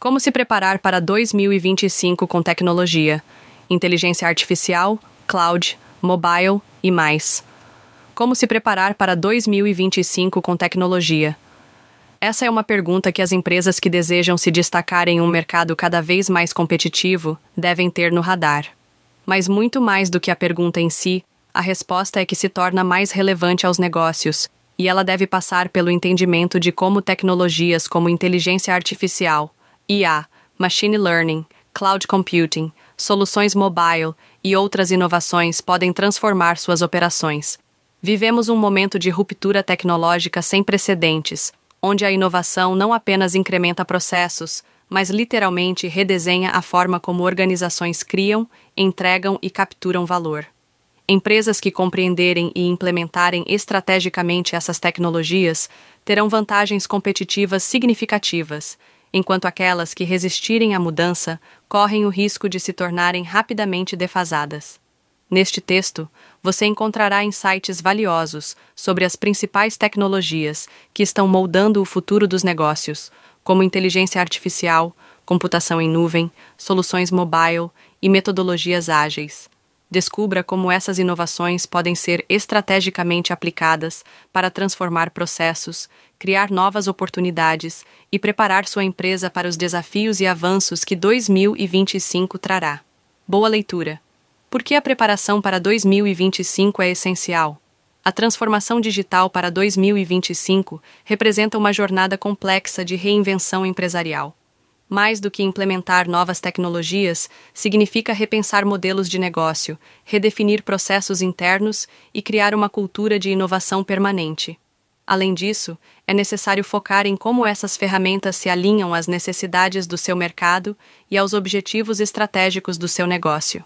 Como se preparar para 2025 com tecnologia, inteligência artificial, cloud, mobile e mais. Como se preparar para 2025 com tecnologia? Essa é uma pergunta que as empresas que desejam se destacar em um mercado cada vez mais competitivo devem ter no radar. Mas muito mais do que a pergunta em si, a resposta é que se torna mais relevante aos negócios, e ela deve passar pelo entendimento de como tecnologias como inteligência artificial, IA, machine learning, cloud computing, soluções mobile e outras inovações podem transformar suas operações. Vivemos um momento de ruptura tecnológica sem precedentes, onde a inovação não apenas incrementa processos, mas literalmente redesenha a forma como organizações criam, entregam e capturam valor. Empresas que compreenderem e implementarem estrategicamente essas tecnologias terão vantagens competitivas significativas, enquanto aquelas que resistirem à mudança correm o risco de se tornarem rapidamente defasadas. Neste texto, você encontrará insights valiosos sobre as principais tecnologias que estão moldando o futuro dos negócios, como inteligência artificial, computação em nuvem, soluções mobile e metodologias ágeis. Descubra como essas inovações podem ser estrategicamente aplicadas para transformar processos, criar novas oportunidades e preparar sua empresa para os desafios e avanços que 2025 trará. Boa leitura! Por que a preparação para 2025 é essencial? A transformação digital para 2025 representa uma jornada complexa de reinvenção empresarial. Mais do que implementar novas tecnologias, significa repensar modelos de negócio, redefinir processos internos e criar uma cultura de inovação permanente. Além disso, é necessário focar em como essas ferramentas se alinham às necessidades do seu mercado e aos objetivos estratégicos do seu negócio.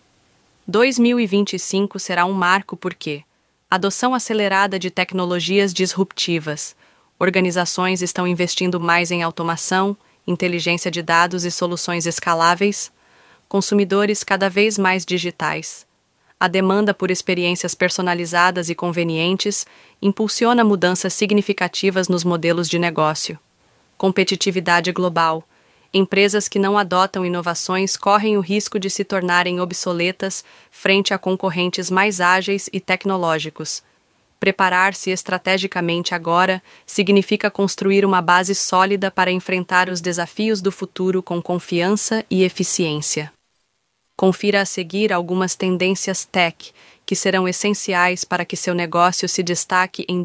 2025 será um marco porque adoção acelerada de tecnologias disruptivas. Organizações estão investindo mais em automação, inteligência de dados e soluções escaláveis, consumidores cada vez mais digitais. A demanda por experiências personalizadas e convenientes impulsiona mudanças significativas nos modelos de negócio. Competitividade global. Empresas que não adotam inovações correm o risco de se tornarem obsoletas frente a concorrentes mais ágeis e tecnológicos. Preparar-se estrategicamente agora significa construir uma base sólida para enfrentar os desafios do futuro com confiança e eficiência. Confira a seguir algumas tendências tech que serão essenciais para que seu negócio se destaque em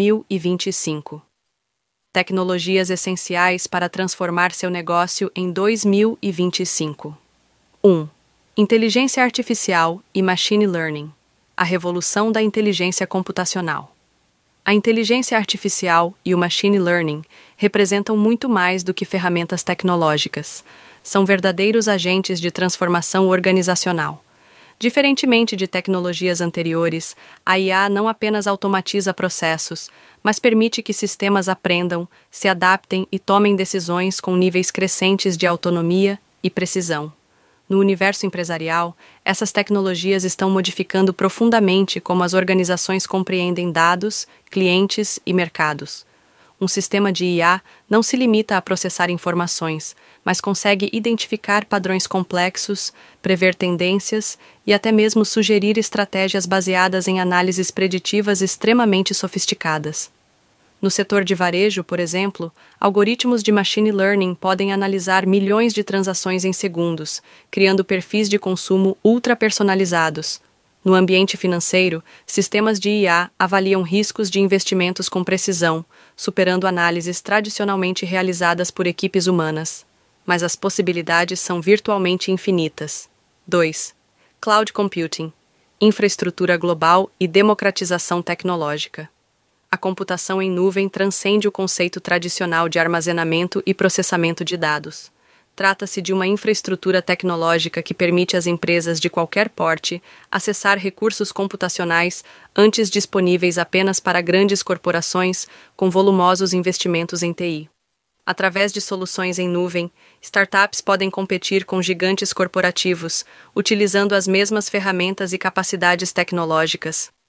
2025. Tecnologias essenciais para transformar seu negócio em 2025. 1. Inteligência artificial e machine learning. A revolução da inteligência computacional. A inteligência artificial e o machine learning representam muito mais do que ferramentas tecnológicas. São verdadeiros agentes de transformação organizacional. Diferentemente de tecnologias anteriores, a IA não apenas automatiza processos, mas permite que sistemas aprendam, se adaptem e tomem decisões com níveis crescentes de autonomia e precisão. No universo empresarial, essas tecnologias estão modificando profundamente como as organizações compreendem dados, clientes e mercados. Um sistema de IA não se limita a processar informações, mas consegue identificar padrões complexos, prever tendências e até mesmo sugerir estratégias baseadas em análises preditivas extremamente sofisticadas. No setor de varejo, por exemplo, algoritmos de machine learning podem analisar milhões de transações em segundos, criando perfis de consumo ultra-personalizados. No ambiente financeiro, sistemas de IA avaliam riscos de investimentos com precisão, superando análises tradicionalmente realizadas por equipes humanas. Mas as possibilidades são virtualmente infinitas. 2. Cloud Computing. Infraestrutura global e democratização tecnológica. A computação em nuvem transcende o conceito tradicional de armazenamento e processamento de dados. Trata-se de uma infraestrutura tecnológica que permite às empresas de qualquer porte acessar recursos computacionais antes disponíveis apenas para grandes corporações com volumosos investimentos em TI. Através de soluções em nuvem, startups podem competir com gigantes corporativos, utilizando as mesmas ferramentas e capacidades tecnológicas.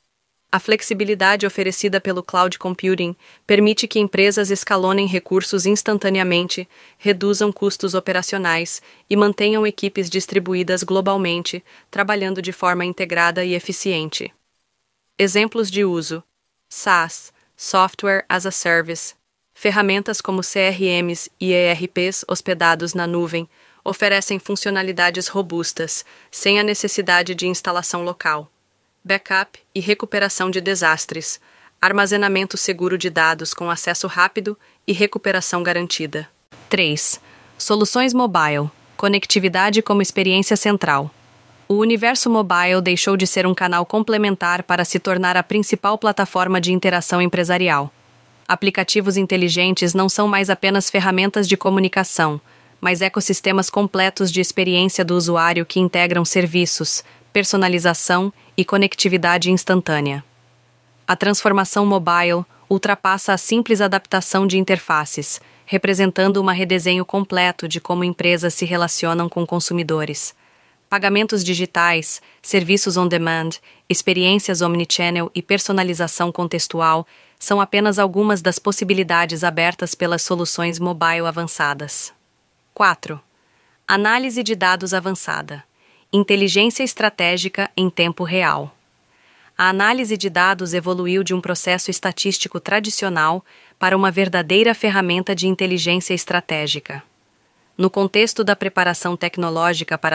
A flexibilidade oferecida pelo cloud computing permite que empresas escalonem recursos instantaneamente, reduzam custos operacionais e mantenham equipes distribuídas globalmente, trabalhando de forma integrada e eficiente. Exemplos de uso: SaaS, Software as a Service. Ferramentas como CRMs e ERPs hospedados na nuvem oferecem funcionalidades robustas, sem a necessidade de instalação local. Backup e recuperação de desastres, armazenamento seguro de dados com acesso rápido e recuperação garantida. 3. Soluções mobile, conectividade como experiência central. O universo mobile deixou de ser um canal complementar para se tornar a principal plataforma de interação empresarial. Aplicativos inteligentes não são mais apenas ferramentas de comunicação, mas ecossistemas completos de experiência do usuário que integram serviços, personalização e conectividade instantânea. A transformação mobile ultrapassa a simples adaptação de interfaces, representando um redesenho completo de como empresas se relacionam com consumidores. Pagamentos digitais, serviços on-demand, experiências omnichannel e personalização contextual são apenas algumas das possibilidades abertas pelas soluções mobile avançadas. 4. Análise de dados avançada. Inteligência estratégica em tempo real. A análise de dados evoluiu de um processo estatístico tradicional para uma verdadeira ferramenta de inteligência estratégica. No contexto da preparação tecnológica para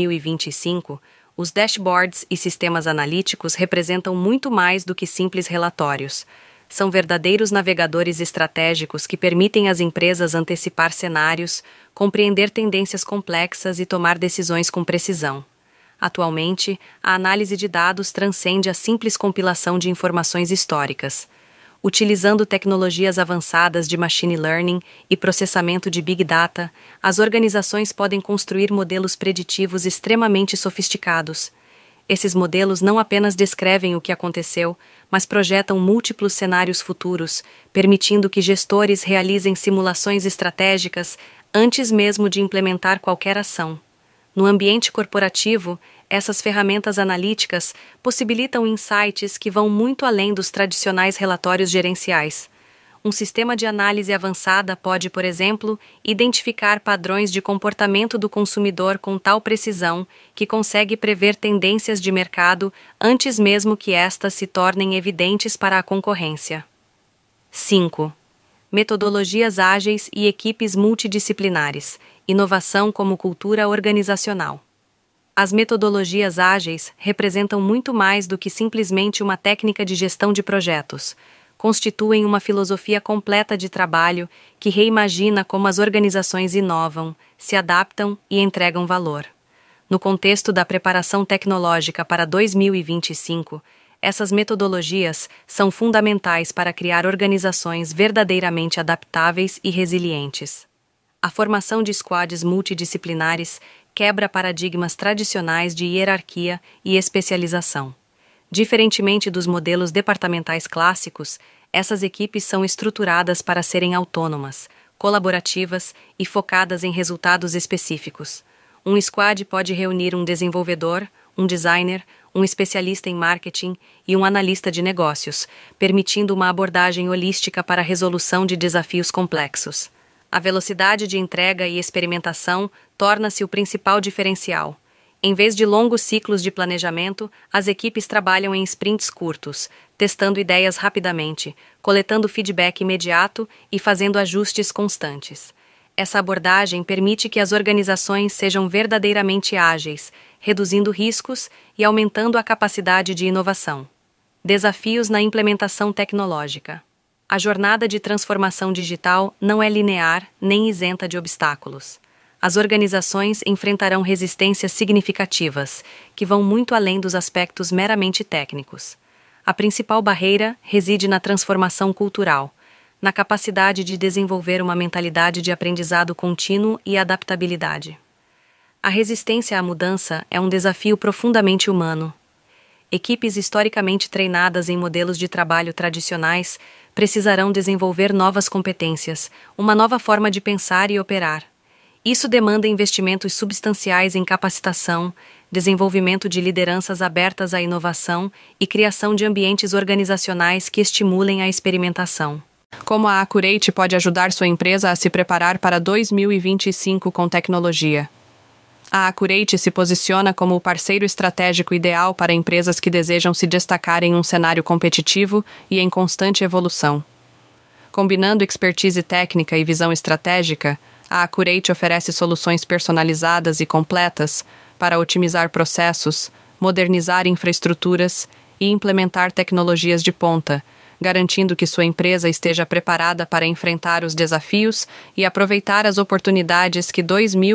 2025, os dashboards e sistemas analíticos representam muito mais do que simples relatórios. São verdadeiros navegadores estratégicos que permitem às empresas antecipar cenários, compreender tendências complexas e tomar decisões com precisão. Atualmente, a análise de dados transcende a simples compilação de informações históricas. Utilizando tecnologias avançadas de machine learning e processamento de big data, as organizações podem construir modelos preditivos extremamente sofisticados. Esses modelos não apenas descrevem o que aconteceu, mas projetam múltiplos cenários futuros, permitindo que gestores realizem simulações estratégicas antes mesmo de implementar qualquer ação. No ambiente corporativo, essas ferramentas analíticas possibilitam insights que vão muito além dos tradicionais relatórios gerenciais. Um sistema de análise avançada pode, por exemplo, identificar padrões de comportamento do consumidor com tal precisão que consegue prever tendências de mercado antes mesmo que estas se tornem evidentes para a concorrência. 5. Metodologias ágeis e equipes multidisciplinares. Inovação como cultura organizacional. As metodologias ágeis representam muito mais do que simplesmente uma técnica de gestão de projetos. Constituem uma filosofia completa de trabalho que reimagina como as organizações inovam, se adaptam e entregam valor. No contexto da preparação tecnológica para 2025, essas metodologias são fundamentais para criar organizações verdadeiramente adaptáveis e resilientes. A formação de squads multidisciplinares quebra paradigmas tradicionais de hierarquia e especialização. Diferentemente dos modelos departamentais clássicos, essas equipes são estruturadas para serem autônomas, colaborativas e focadas em resultados específicos. Um squad pode reunir um desenvolvedor, um designer, um especialista em marketing e um analista de negócios, permitindo uma abordagem holística para a resolução de desafios complexos. A velocidade de entrega e experimentação torna-se o principal diferencial. Em vez de longos ciclos de planejamento, as equipes trabalham em sprints curtos, testando ideias rapidamente, coletando feedback imediato e fazendo ajustes constantes. Essa abordagem permite que as organizações sejam verdadeiramente ágeis, reduzindo riscos e aumentando a capacidade de inovação. Desafios na implementação tecnológica. A jornada de transformação digital não é linear nem isenta de obstáculos. As organizações enfrentarão resistências significativas, que vão muito além dos aspectos meramente técnicos. A principal barreira reside na transformação cultural, na capacidade de desenvolver uma mentalidade de aprendizado contínuo e adaptabilidade. A resistência à mudança é um desafio profundamente humano. Equipes historicamente treinadas em modelos de trabalho tradicionais precisarão desenvolver novas competências, uma nova forma de pensar e operar. Isso demanda investimentos substanciais em capacitação, desenvolvimento de lideranças abertas à inovação e criação de ambientes organizacionais que estimulem a experimentação. Como a Accurate pode ajudar sua empresa a se preparar para 2025 com tecnologia? A Accurate se posiciona como o parceiro estratégico ideal para empresas que desejam se destacar em um cenário competitivo e em constante evolução. Combinando expertise técnica e visão estratégica, a Accurate oferece soluções personalizadas e completas para otimizar processos, modernizar infraestruturas e implementar tecnologias de ponta, garantindo que sua empresa esteja preparada para enfrentar os desafios e aproveitar as oportunidades que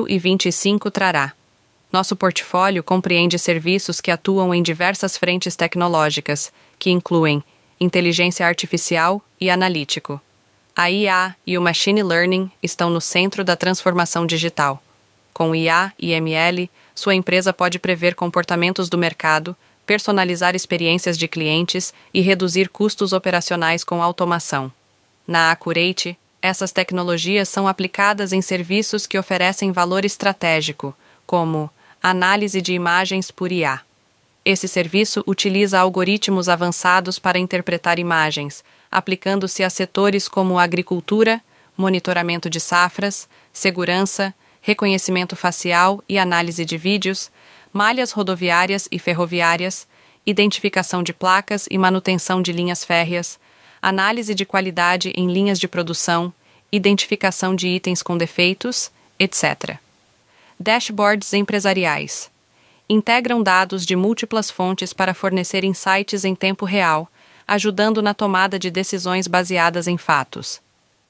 2025 trará. Nosso portfólio compreende serviços que atuam em diversas frentes tecnológicas, que incluem inteligência artificial e analítico. A IA e o Machine Learning estão no centro da transformação digital. Com IA e ML, sua empresa pode prever comportamentos do mercado, personalizar experiências de clientes e reduzir custos operacionais com automação. Na Accurate, essas tecnologias são aplicadas em serviços que oferecem valor estratégico, como análise de imagens por IA. Esse serviço utiliza algoritmos avançados para interpretar imagens, aplicando-se a setores como agricultura, monitoramento de safras, segurança, reconhecimento facial e análise de vídeos, malhas rodoviárias e ferroviárias, identificação de placas e manutenção de linhas férreas, análise de qualidade em linhas de produção, identificação de itens com defeitos, etc. Dashboards empresariais. Integram dados de múltiplas fontes para fornecer insights em tempo real, ajudando na tomada de decisões baseadas em fatos.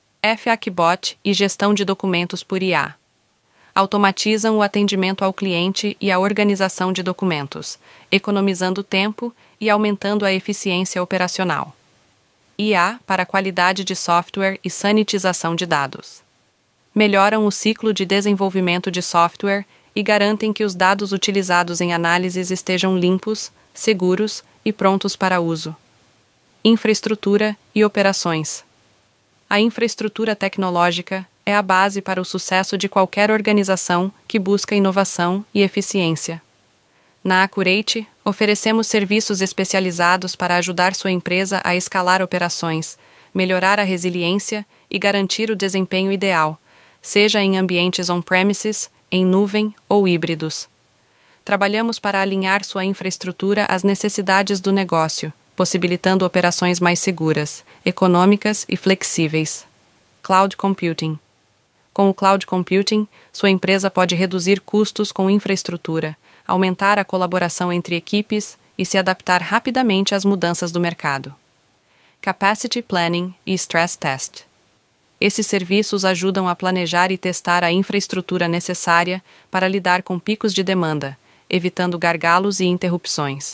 FAQBot e gestão de documentos por IA. Automatizam o atendimento ao cliente e a organização de documentos, economizando tempo e aumentando a eficiência operacional. IA para qualidade de software e sanitização de dados. Melhoram o ciclo de desenvolvimento de software e garantem que os dados utilizados em análises estejam limpos, seguros e prontos para uso. Infraestrutura e operações. A infraestrutura tecnológica é a base para o sucesso de qualquer organização que busca inovação e eficiência. Na Accurate, oferecemos serviços especializados para ajudar sua empresa a escalar operações, melhorar a resiliência e garantir o desempenho ideal, seja em ambientes on-premises, em nuvem ou híbridos. Trabalhamos para alinhar sua infraestrutura às necessidades do negócio, possibilitando operações mais seguras, econômicas e flexíveis. Cloud Computing. Com o Cloud Computing, sua empresa pode reduzir custos com infraestrutura, aumentar a colaboração entre equipes e se adaptar rapidamente às mudanças do mercado. Capacity Planning e Stress Test. Esses serviços ajudam a planejar e testar a infraestrutura necessária para lidar com picos de demanda, evitando gargalos e interrupções.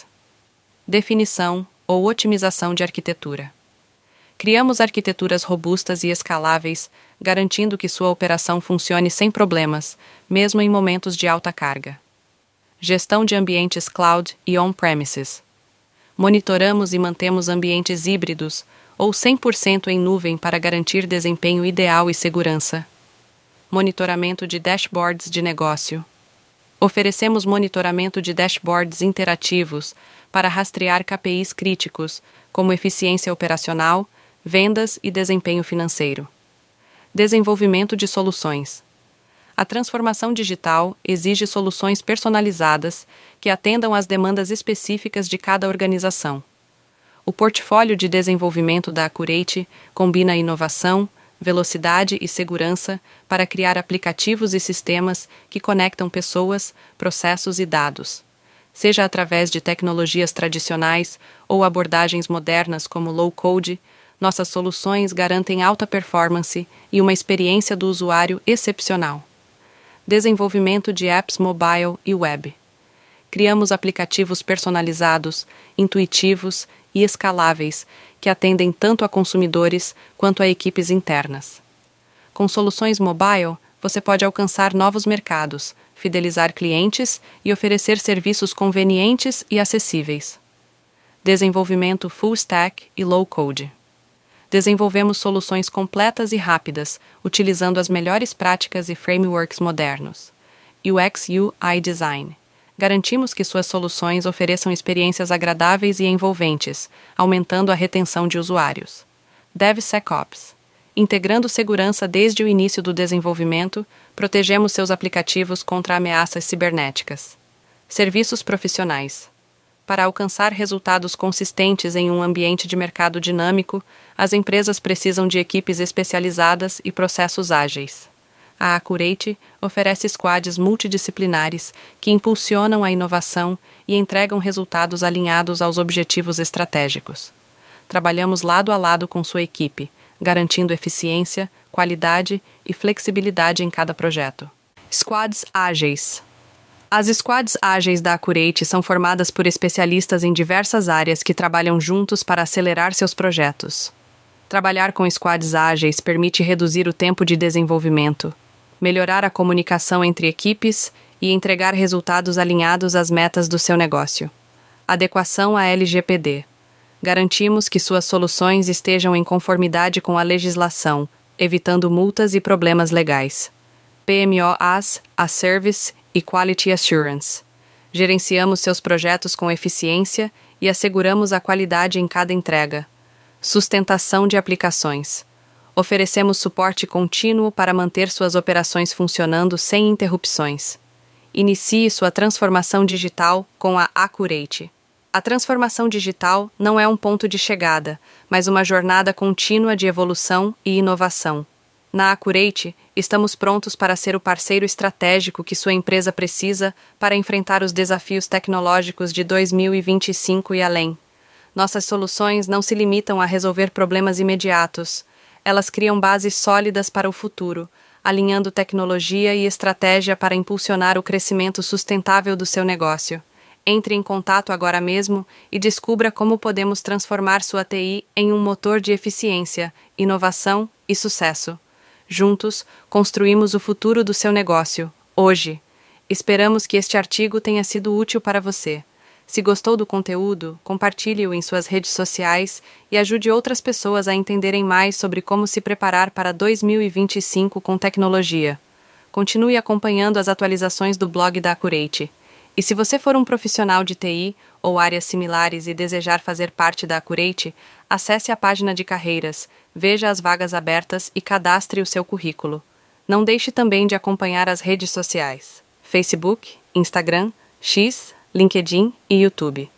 Definição ou otimização de arquitetura. Criamos arquiteturas robustas e escaláveis, garantindo que sua operação funcione sem problemas, mesmo em momentos de alta carga. Gestão de ambientes cloud e on-premises. Monitoramos e mantemos ambientes híbridos ou 100% em nuvem para garantir desempenho ideal e segurança. Monitoramento de dashboards de negócio. Oferecemos monitoramento de dashboards interativos para rastrear KPIs críticos, como eficiência operacional, vendas e desempenho financeiro. Desenvolvimento de soluções. A transformação digital exige soluções personalizadas que atendam às demandas específicas de cada organização. O portfólio de desenvolvimento da Accurate combina inovação, velocidade e segurança para criar aplicativos e sistemas que conectam pessoas, processos e dados. Seja através de tecnologias tradicionais ou abordagens modernas como low-code, nossas soluções garantem alta performance e uma experiência do usuário excepcional. Desenvolvimento de apps mobile e web. Criamos aplicativos personalizados, intuitivos e escaláveis que atendem tanto a consumidores quanto a equipes internas. Com soluções mobile, você pode alcançar novos mercados, fidelizar clientes e oferecer serviços convenientes e acessíveis. Desenvolvimento full stack e low code. desenvolvemos soluções completas e rápidas, utilizando as melhores práticas e frameworks modernos. UX/UI Design. Garantimos que suas soluções ofereçam experiências agradáveis e envolventes, aumentando a retenção de usuários. DevSecOps. Integrando segurança desde o início do desenvolvimento, protegemos seus aplicativos contra ameaças cibernéticas. Serviços profissionais. Para alcançar resultados consistentes em um ambiente de mercado dinâmico, as empresas precisam de equipes especializadas e processos ágeis. A Accurate oferece squads multidisciplinares que impulsionam a inovação e entregam resultados alinhados aos objetivos estratégicos. Trabalhamos lado a lado com sua equipe, garantindo eficiência, qualidade e flexibilidade em cada projeto. Squads ágeis. As squads ágeis da Accurate são formadas por especialistas em diversas áreas que trabalham juntos para acelerar seus projetos. Trabalhar com squads ágeis permite reduzir o tempo de desenvolvimento, melhorar a comunicação entre equipes e entregar resultados alinhados às metas do seu negócio. Adequação à LGPD. Garantimos que suas soluções estejam em conformidade com a legislação, evitando multas e problemas legais. PMO as a Service e Quality Assurance. Gerenciamos seus projetos com eficiência e asseguramos a qualidade em cada entrega. Sustentação de aplicações. Oferecemos suporte contínuo para manter suas operações funcionando sem interrupções. Inicie sua transformação digital com a Accurate. A transformação digital não é um ponto de chegada, mas uma jornada contínua de evolução e inovação. Na Accurate, estamos prontos para ser o parceiro estratégico que sua empresa precisa para enfrentar os desafios tecnológicos de 2025 e além. Nossas soluções não se limitam a resolver problemas imediatos. Elas criam bases sólidas para o futuro, alinhando tecnologia e estratégia para impulsionar o crescimento sustentável do seu negócio. Entre em contato agora mesmo e descubra como podemos transformar sua TI em um motor de eficiência, inovação e sucesso. Juntos, construímos o futuro do seu negócio, hoje. Esperamos que este artigo tenha sido útil para você. Se gostou do conteúdo, compartilhe-o em suas redes sociais e ajude outras pessoas a entenderem mais sobre como se preparar para 2025 com tecnologia. Continue acompanhando as atualizações do blog da Accurate. E se você for um profissional de TI ou áreas similares e desejar fazer parte da Accurate, acesse a página de carreiras, veja as vagas abertas e cadastre o seu currículo. Não deixe também de acompanhar as redes sociais: Facebook, Instagram, X, LinkedIn e YouTube.